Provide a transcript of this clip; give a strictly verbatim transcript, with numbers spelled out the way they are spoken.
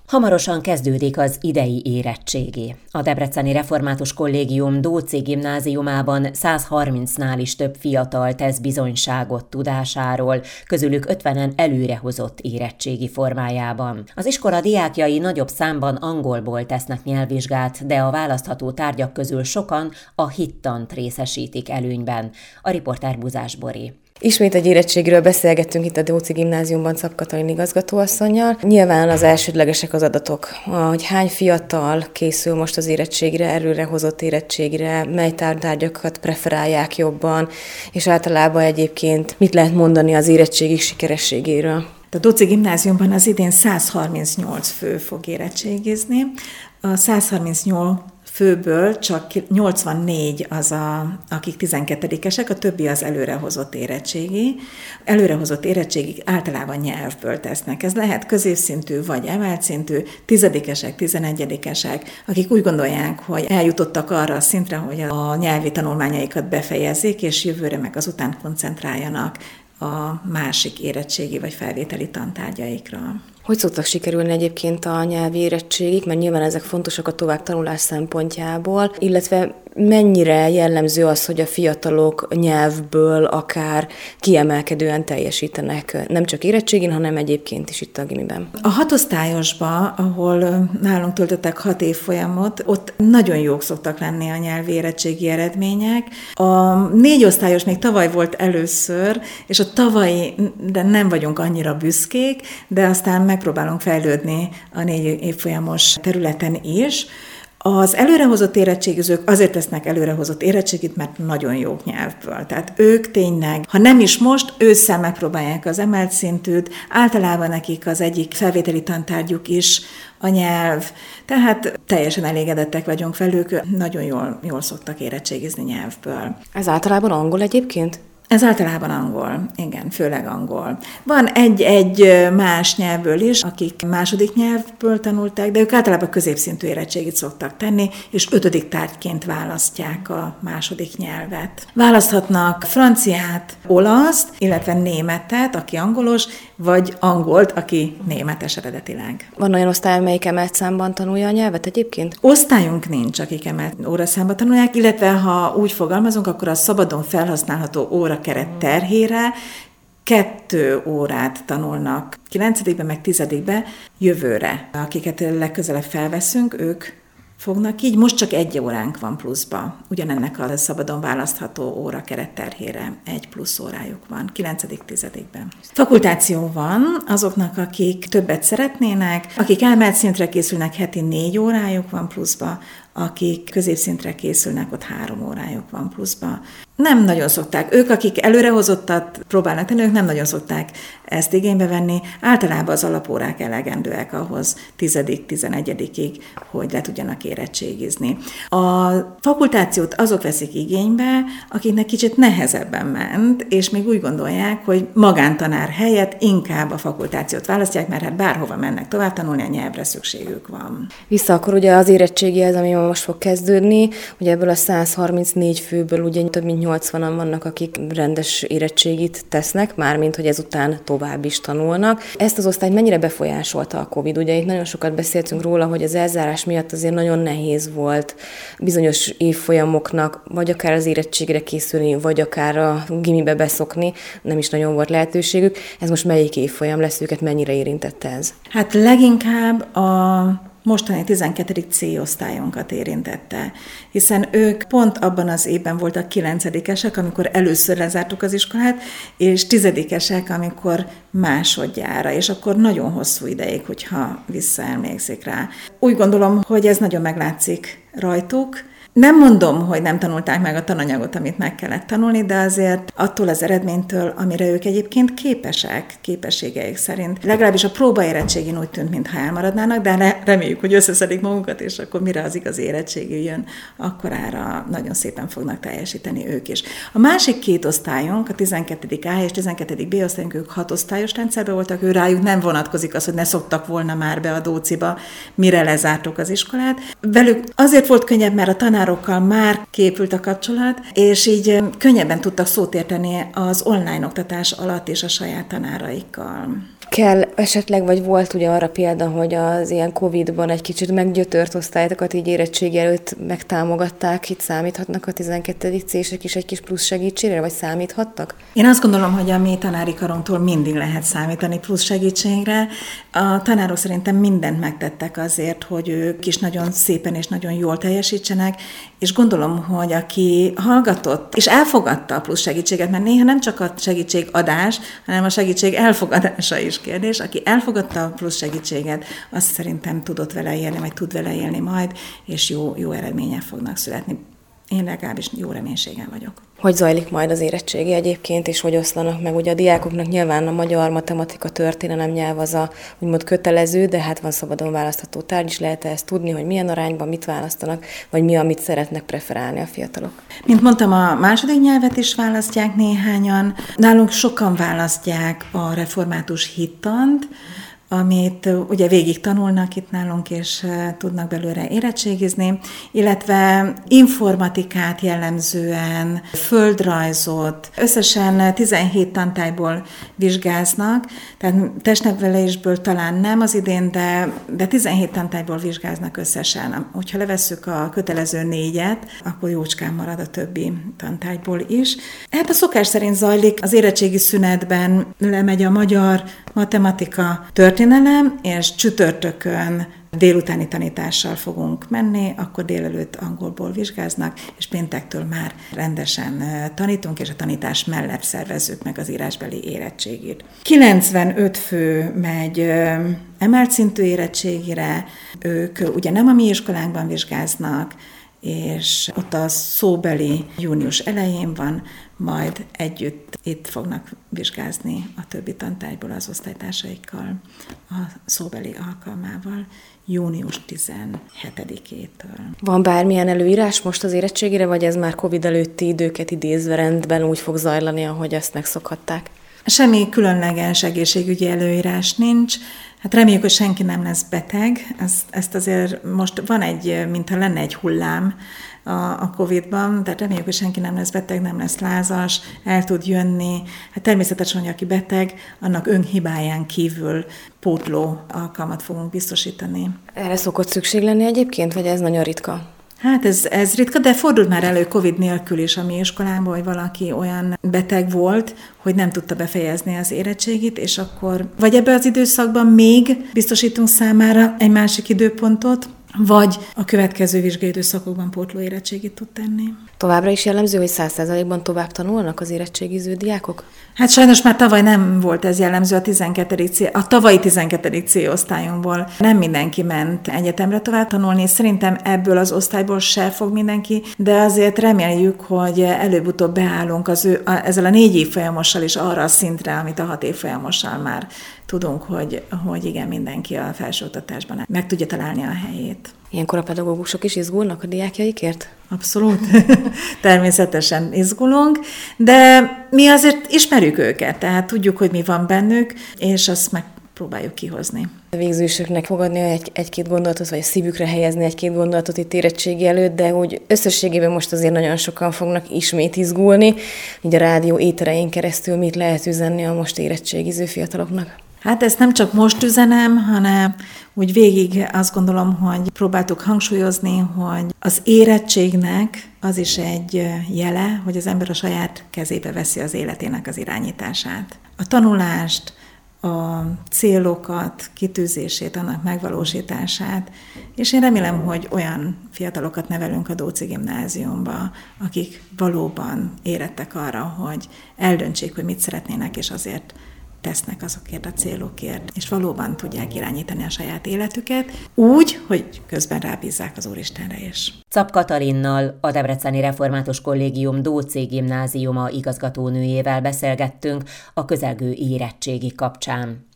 Hamarosan kezdődik az idei érettségi. A Debreceni Református Kollégium Dóczy gimnáziumában száz harmincnál is több fiatal tesz bizonyságot tudásáról, közülük ötvenen előrehozott érettségi formájában. Az iskola diákjai nagyobb számban angolból tesznek nyelvvizsgát, de a választható tárgyak közül sokan a hittant részesítik előnyben. A riporter Buzás Bori. Ismét egy érettségről beszélgettünk itt a Dóczy gimnáziumban Czap Katalin igazgatóasszonnyal. Nyilván az elsődlegesek az adatok, hogy hány fiatal készül most az érettségre, előrehozott érettségre, mely tárgyakat preferálják jobban, és általában egyébként mit lehet mondani az érettségik sikerességéről. A Dóczy gimnáziumban az idén száz harmincnyolc fő fog érettségizni. A száz harmincnyolc főből csak nyolcvannégy az, a, akik tizenkettedikesek, a többi az előrehozott érettségi. Előrehozott érettségig általában nyelvből tesznek. Ez lehet középszintű vagy emelt szintű, tizedikesek, tizenegyedikesek, akik úgy gondolják, hogy eljutottak arra a szintre, hogy a nyelvi tanulmányaikat befejezzék, és jövőre meg azután koncentráljanak a másik érettségi vagy felvételi tantárgyaikra. Hogy szoktak sikerülni egyébként a nyelvi érettségik, mert nyilván ezek fontosak a továbbtanulás szempontjából, illetve mennyire jellemző az, hogy a fiatalok nyelvből akár kiemelkedően teljesítenek, nem csak érettségin, hanem egyébként is itt a gimiben. A hatosztályosban, ahol nálunk töltöttek hat évfolyamot, ott nagyon jók szoktak lenni a nyelvi érettségi eredmények. A négyosztályos még tavaly volt először, és a tavalyi, de nem vagyunk annyira büszkék, de aztán megpróbálunk fejlődni a négy évfolyamos területen is. Az előrehozott érettségizők azért tesznek előrehozott érettségit, mert nagyon jók nyelvből. Tehát ők tényleg, ha nem is most, ősszel megpróbálják az emelt szintűt, általában nekik az egyik felvételi tantárgyuk is a nyelv, tehát teljesen elégedettek vagyunk velük, nagyon jól, jól szoktak érettségizni nyelvből. Ez általában angol egyébként? Ez általában angol, igen, főleg angol. Van egy-egy más nyelvből is, akik második nyelvből tanulták, de ők általában középszintű érettségit szoktak tenni, és ötödik tárgyként választják a második nyelvet. Választhatnak franciát, olaszt, illetve németet, aki angolos, vagy angolt, aki németes eredetileg. Van olyan osztály, amelyik emelt számban tanulja a nyelvet egyébként? Osztályunk nincs, akik emelt óraszámban tanulják, illetve ha úgy fogalmazunk, akkor a szabadon felhasználható órakeret terhére kettő órát tanulnak kilencedikben, meg tizedikben jövőre. Akiket legközelebb felveszünk, ők fognak így. Most csak egy óránk van pluszba. Ugyanennek a szabadon választható óra keretterhére egy plusz órájuk van, kilencedik tizedikben. Fakultáció van azoknak, akik többet szeretnének, akik elmelt szintre készülnek, heti négy órájuk van pluszba, akik középszintre készülnek, ott három órájuk van pluszba. Nem nagyon szokták. Ők, akik előrehozottat próbálnak tenni, ők nem nagyon szokták ezt igénybe venni. Általában az alapórák elegendőek ahhoz tizedik, tizenegyedikig, hogy le tudjanak érettségizni. A fakultációt azok veszik igénybe, akiknek kicsit nehezebben ment, és még úgy gondolják, hogy magántanár helyett inkább a fakultációt választják, mert hát bárhova mennek tovább tanulni, a nyelvre szükségük van. Vissza akkor ugye az érettségihez, ami most fog kezdődni, ugye ebből a száz harmincnégy főből ugye több mint nyolcvanan vannak, akik rendes érettségit tesznek, mármint hogy ezután tovább is tanulnak. Ezt az osztályt mennyire befolyásolta a Covid? Ugye itt nagyon sokat beszéltünk róla, hogy az elzárás miatt azért nagyon nehéz volt bizonyos évfolyamoknak, vagy akár az érettségre készülni, vagy akár a gimibe beszokni, nem is nagyon volt lehetőségük. Ez most melyik évfolyam lesz, őket mennyire érintette ez? Hát leginkább a mostani tizenkettedik C-osztályunkat érintette, hiszen ők pont abban az évben voltak kilencedikesek, amikor először lezártuk az iskolát, és tizedikesek, amikor másodjára, és akkor nagyon hosszú ideig, hogyha visszaemlékszik rá. Úgy gondolom, hogy ez nagyon meglátszik rajtuk. Nem mondom, hogy nem tanulták meg a tananyagot, amit meg kellett tanulni, de azért attól az eredménytől, amire ők egyébként képesek, képességeik szerint. Legalábbis a próbaérettségén úgy tűnt, mintha elmaradnának, de reméljük, hogy összeszedik magunkat, és akkor mire az igazi érettségi jön, akkorára nagyon szépen fognak teljesíteni ők is. A másik két osztályunk, a tizenkettedik A és tizenkettedik B osztályunk, ők hat osztályos rendszerben voltak, ő rájuk nem vonatkozik az, hogy ne szoktak volna már be a Dóczyba, mire lezártuk az iskolát. Velük azért volt könnyebb, mert a tanár már képült a kapcsolat, és így könnyebben tudtak szót érteni az online oktatás alatt és a saját tanáraikkal. kell esetleg, vagy volt ugye arra példa, hogy az ilyen Covidban egy kicsit meggyötört osztályokat így érettségi előtt megtámogatták, itt számíthatnak a tizenkettedik cések is egy kis plusz segítségre, vagy számíthattak? Én azt gondolom, hogy a mi tanári karonktól mindig lehet számítani plusz segítségre. A tanárok szerintem mindent megtettek azért, hogy ők is nagyon szépen és nagyon jól teljesítsenek, és gondolom, hogy aki hallgatott és elfogadta a plusz segítséget, mert néha nem csak a segítségadás, hanem a segítség elfogadása is kérdés. Aki elfogadta a plusz segítséget, azt szerintem tudott vele élni, vagy tud vele élni majd, és jó, jó eredmények fognak születni. Én legalábbis jó reménységgel vagyok. Hogy zajlik majd az érettségi egyébként, és hogy oszlanak meg? Ugye a diákoknak nyilván a magyar, matematika, történelem nyelv az a úgymond kötelező, de hát van szabadon választható tárgy is, lehet ezt tudni, hogy milyen arányban mit választanak, vagy mi, amit szeretnek preferálni a fiatalok? Mint mondtam, a második nyelvet is választják néhányan. Nálunk sokan választják a református hittant, amit ugye végig tanulnak itt nálunk, és tudnak belőle érettségizni, illetve informatikát jellemzően, földrajzot, összesen tizenhét tantárgyból vizsgáznak, tehát testnevelésből talán nem az idén, de, de tizenhét tantárgyból vizsgáznak összesen. Hogyha levesszük a kötelező négyet, akkor jócskán marad a többi tantárgyból is. Hát a szokás szerint zajlik, az érettségi szünetben lemegy a magyar, matematika, történelem, és csütörtökön délutáni tanítással fogunk menni, akkor délelőtt angolból vizsgáznak, és péntektől már rendesen tanítunk, és a tanítás mellett szervezzük meg az írásbeli érettségét. kilencvenöt fő megy emelt szintű érettségire, ők ugye nem a mi iskolánkban vizsgáznak, és ott a szóbeli június elején van, majd együtt itt fognak vizsgázni a többi tantárgyból az osztálytársaikkal a szóbeli alkalmával június tizenhetedikétől. Van bármilyen előírás most az érettségére, vagy ez már Covid előtti időket idézve rendben úgy fog zajlani, ahogy ezt megszokhatták? Semmi különleges egészségügyi előírás nincs. Hát reméljük, hogy senki nem lesz beteg. Ezt, ezt azért most van egy, mintha lenne egy hullám a, a Covidban, tehát reméljük, hogy senki nem lesz beteg, nem lesz lázas, el tud jönni. Hát természetesen, hogy aki beteg, annak önhibáján kívül pótló alkalmat fogunk biztosítani. Erre szokott szükség lenni egyébként, vagy ez nagyon ritka? Hát ez, ez ritka, de fordult már elő Covid nélkül is a mi iskolámban, hogy valaki olyan beteg volt, hogy nem tudta befejezni az érettségit, és akkor vagy ebben az időszakban még biztosítunk számára egy másik időpontot, vagy a következő vizsgai időszakokban pótló érettségit tud tenni. Továbbra is jellemző, hogy száz százalékban tovább tanulnak az érettségiző diákok? Hát sajnos már tavaly nem volt ez jellemző a tizenkettedik C, a tavalyi tizenkettedik C osztályunkból. Nem mindenki ment egyetemre tovább tanulni, és szerintem ebből az osztályból se fog mindenki, de azért reméljük, hogy előbb-utóbb beállunk az ő, a, ezzel a négy évfolyamossal is arra a szintre, amit a hat évfolyamossal már tudunk, hogy, hogy igen, mindenki a felsőoktatásban meg tudja találni a helyét. Ilyenkor a pedagógusok is izgulnak a diákjaikért? Abszolút. Természetesen izgulunk, de mi azért ismerjük őket, tehát tudjuk, hogy mi van bennük, és azt megpróbáljuk kihozni. A végzősöknek fogadni egy, egy-két gondolatot, vagy a szívükre helyezni egy-két gondolatot itt érettségi előtt, de úgy összességében most azért nagyon sokan fognak ismét izgulni. Így a rádió éterein keresztül mit lehet üzenni a most érettségiző fiataloknak? Hát ezt nem csak most üzenem, hanem úgy végig azt gondolom, hogy próbáltuk hangsúlyozni, hogy az érettségnek az is egy jele, hogy az ember a saját kezébe veszi az életének az irányítását. A tanulást, a célokat, kitűzését, annak megvalósítását, és én remélem, hogy olyan fiatalokat nevelünk a Dóczy Gimnáziumba, akik valóban érettek arra, hogy eldöntsék, hogy mit szeretnének, és azért tesznek azokért a célokért, és valóban tudják irányítani a saját életüket, úgy, hogy közben rábízzák az Úristenre is. Czap Katalinnal, a Debreceni Református Kollégium Dóczy Gimnáziuma igazgatónőjével beszélgettünk a közelgő érettségi kapcsán.